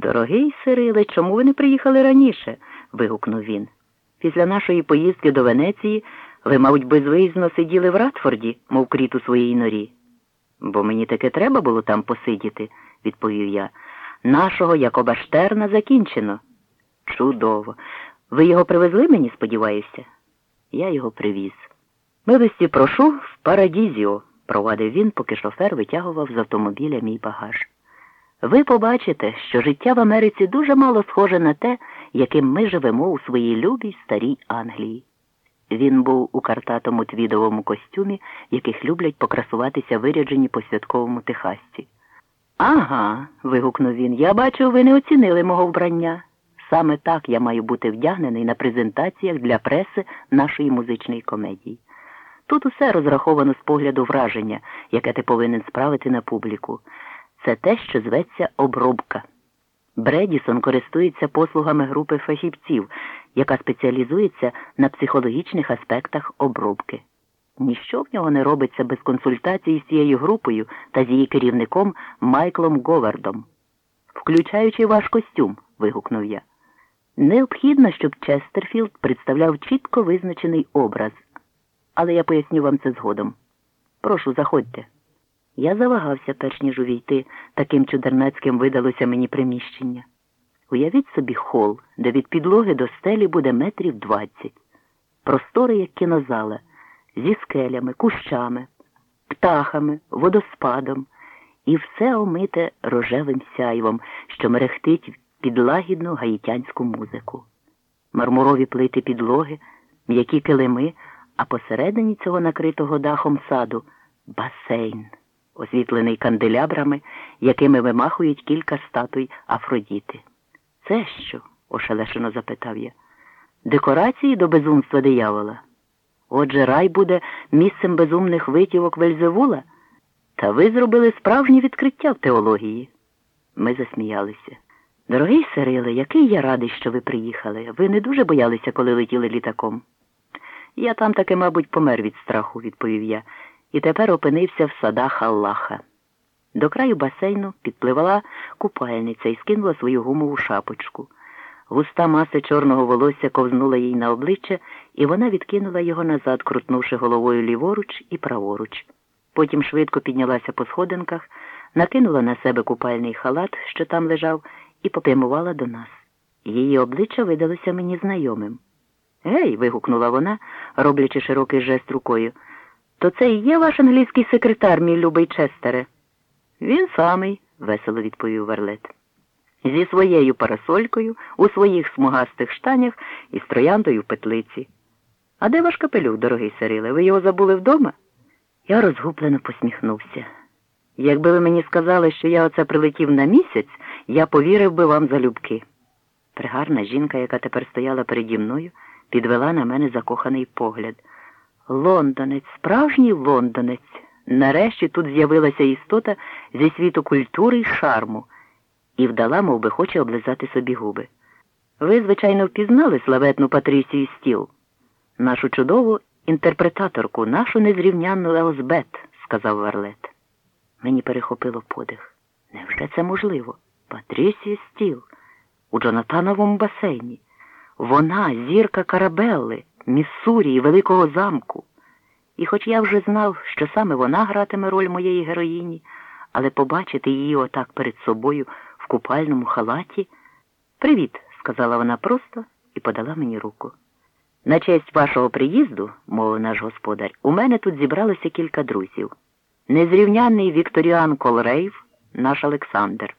«Дорогий Сириле, чому ви не приїхали раніше?» – вигукнув він. «Після нашої поїздки до Венеції ви, мабуть, безвиїзно сиділи в Ратфорді, мов кріт у своїй норі». «Бо мені таки треба було там посидіти», – відповів я. «Нашого Якоба Штерна закінчено». «Чудово. Ви його привезли мені, сподіваюся?» Я його привіз. «Милості прошу в Парадізіо», – провадив він, поки шофер витягував з автомобіля мій багаж. «Ви побачите, що життя в Америці дуже мало схоже на те, яким ми живемо у своїй любій старій Англії». Він був у картатому твідовому костюмі, яких люблять покрасуватися виряджені по святковому Техасці. «Ага», – вигукнув він, – «я бачу, ви не оцінили мого вбрання. Саме так я маю бути вдягнений на презентаціях для преси нашої музичної комедії. Тут усе розраховано з погляду враження, яке ти повинен справити на публіку. Це те, що зветься обробка. Бредісон користується послугами групи фахівців, яка спеціалізується на психологічних аспектах обробки. Ніщо в нього не робиться без консультації з цією групою та з її керівником Майклом Говардом. «Включаючи ваш костюм», – вигукнув я. «Необхідно, щоб Честерфілд представляв чітко визначений образ. Але я поясню вам це згодом. Прошу, заходьте». Я завагався, перш ніж увійти, таким чудернацьким видалося мені приміщення. Уявіть собі хол, де від підлоги до стелі буде метрів 20. Простори, як кінозала, зі скелями, кущами, птахами, водоспадом. І все омите рожевим сяйвом, що мерехтить під лагідну гаїтянську музику. Мармурові плити підлоги, м'які килими, а посередині цього накритого дахом саду – басейн, освітлений канделябрами, якими вимахують кілька статуй Афродіти. «Це що?» – ошелешено запитав я. «Декорації до безумства диявола? Отже, рай буде місцем безумних витівок Вельзевула? Та ви зробили справжнє відкриття в теології». Ми засміялися. «Дорогий Сириле, який я радий, що ви приїхали. Ви не дуже боялися, коли летіли літаком?» «Я там таки, мабуть, помер від страху», – відповів я, і тепер опинився в садах Аллаха. До краю басейну підпливала купальниця і скинула свою гумову шапочку. Густа маса чорного волосся ковзнула їй на обличчя, і вона відкинула його назад, крутнувши головою ліворуч і праворуч. Потім швидко піднялася по сходинках, накинула на себе купальний халат, що там лежав, і попрямувала до нас. Її обличчя видалося мені знайомим. «Гей!» – вигукнула вона, роблячи широкий жест рукою. «То це і є ваш англійський секретар, мій любий Честере?» «Він самий», – весело відповів Варлет. «Зі своєю парасолькою, у своїх смугастих штанях і з трояндою в петлиці. А де ваш капелюх, дорогий Сириле? Ви його забули вдома?» Я розгублено посміхнувся. «Якби ви мені сказали, що я оце прилетів на місяць, я повірив би вам залюбки». Пригарна жінка, яка тепер стояла переді мною, підвела на мене закоханий погляд. «Лондонець, справжній лондонець!» Нарешті тут з'явилася істота зі світу культури й шарму і вдала, мов би, хоче облизати собі губи. «Ви, звичайно, впізнали славетну Патрісію Стіл, нашу чудову інтерпретаторку, нашу незрівнянну Елзбет», – сказав Варлет. Мені перехопило подих. Невже це можливо? Патрісія Стіл у Джонатановому басейні. Вона – зірка Карабелли, Міссурі і Великого замку. І хоч я вже знав, що саме вона гратиме роль моєї героїні, але побачити її отак перед собою в купальному халаті... «Привіт», – сказала вона просто і подала мені руку. «На честь вашого приїзду, – мовив наш господар, – у мене тут зібралося кілька друзів. Незрівнянний Вікторіан Колрейв, наш Олександр,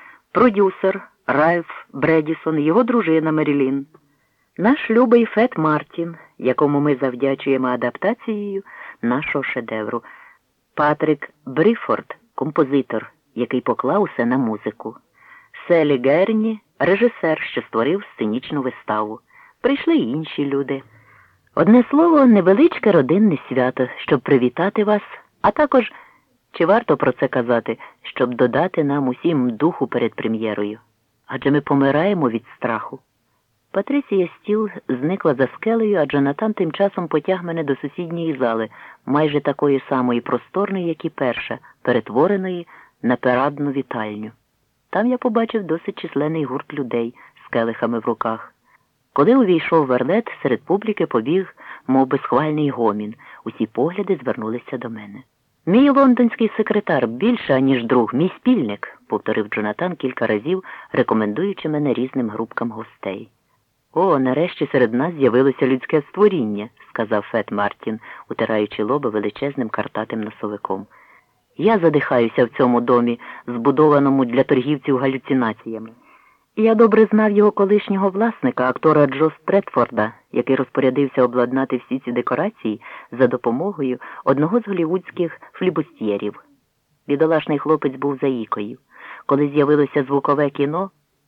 продюсер Ральф Бредісон, його дружина Мерілін, наш любий Фет Мартін, якому ми завдячуємо адаптацією нашого шедевру, Патрік Бріфорд, композитор, який поклав усе на музику, Селі Герні, режисер, що створив сценічну виставу. Прийшли й інші люди. Одне слово, невеличке родинне свято, щоб привітати вас, а також, чи варто про це казати, щоб додати нам усім духу перед прем'єрою. Адже ми помираємо від страху». Патрісія Стіл зникла за скелею, а Джонатан тим часом потяг мене до сусідньої зали, майже такої самої просторної, як і перша, перетвореної на парадну вітальню. Там я побачив досить численний гурт людей з келихами в руках. Коли увійшов Верлет, серед публіки побіг, мов би схвальний гомін. Усі погляди звернулися до мене. «Мій лондонський секретар більше, аніж друг, мій спільник», – повторив Джонатан кілька разів, рекомендуючи мене різним групкам гостей. «О, нарешті серед нас з'явилося людське створіння», – сказав Фет Мартін, утираючи лоба величезним картатим носовиком. «Я задихаюся в цьому домі, збудованому для торгівців галюцинаціями. Я добре знав його колишнього власника, актора Джо Стретфорда, який розпорядився обладнати всі ці декорації за допомогою одного з голівудських флібустьєрів. Бідолашний хлопець був заїкою. Коли з'явилося звукове кіно,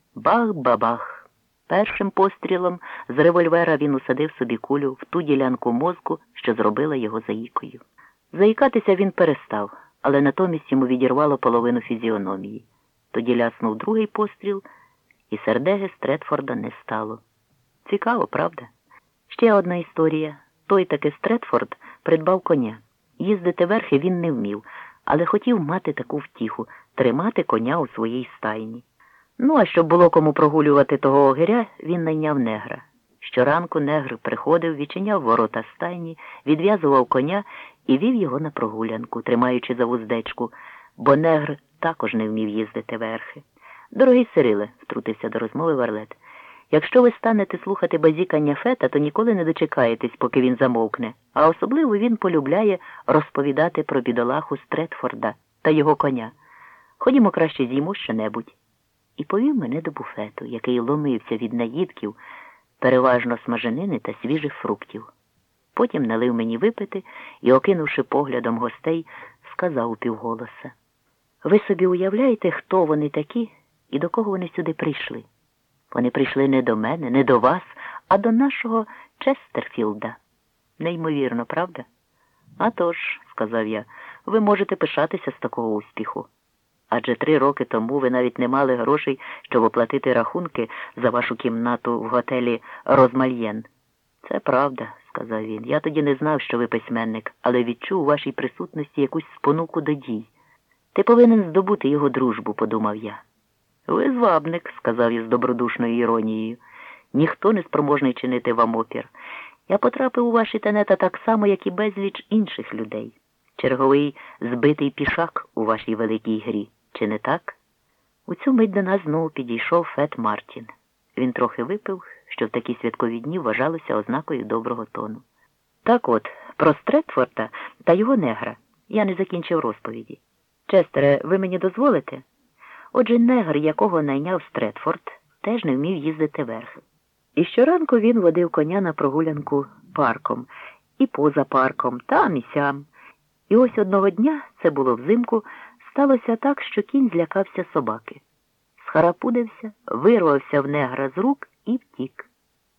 бах-бабах. Першим пострілом з револьвера він усадив собі кулю в ту ділянку мозку, що зробила його заїкою. Заїкатися він перестав, але натомість йому відірвало половину фізіономії. Тоді ляснув другий постріл, і сердеги Стретфорда не стало. Цікаво, правда? Ще одна історія. Той таки Стретфорд придбав коня. Їздити верхи він не вмів, але хотів мати таку втіху – тримати коня у своїй стайні. Ну, а щоб було кому прогулювати того огиря, він найняв негра. Щоранку негр приходив, відчиняв ворота стайні, відв'язував коня і вів його на прогулянку, тримаючи за вуздечку, бо негр також не вмів їздити верхи. «Дорогий Сириле», – втрутився до розмови Верлет, – «якщо ви станете слухати базікання Фета, то ніколи не дочекаєтесь, поки він замовкне, а особливо він полюбляє розповідати про бідолаху Стретфорда та його коня. Ходімо краще з'їмо що-небудь». І повів мене до буфету, який ломився від наїдків, переважно смаженини та свіжих фруктів. Потім налив мені випити і, окинувши поглядом гостей, сказав упівголоса: «Ви собі уявляєте, хто вони такі і до кого вони сюди прийшли? Вони прийшли не до мене, не до вас, а до нашого Честерфілда. Неймовірно, правда?» «А тож», – сказав я, – «ви можете пишатися з такого успіху. Адже 3 роки тому ви навіть не мали грошей, щоб оплатити рахунки за вашу кімнату в готелі «Розмальєн». «Це правда», – сказав він. «Я тоді не знав, що ви письменник, але відчув у вашій присутності якусь спонуку до дій. Ти повинен здобути його дружбу», – подумав я. «Ви звабник», – сказав я з добродушною іронією. «Ніхто не спроможний чинити вам опір. Я потрапив у ваші тенета так само, як і безліч інших людей. Черговий збитий пішак у вашій великій грі. Чи не так?» У цю мить до нас знову підійшов Фет Мартін. Він трохи випив, що в такі святкові дні вважалося ознакою доброго тону. «Так от, про Стретфорда та його негра я не закінчив розповіді. Честере, ви мені дозволите?» Отже, негр, якого найняв Стретфорд, теж не вмів їздити верхи. І щоранку він водив коня на прогулянку парком, і поза парком, там і сям. І ось одного дня, це було взимку, сталося так, що кінь злякався собаки. Схарапудився, вирвався в негра з рук і втік.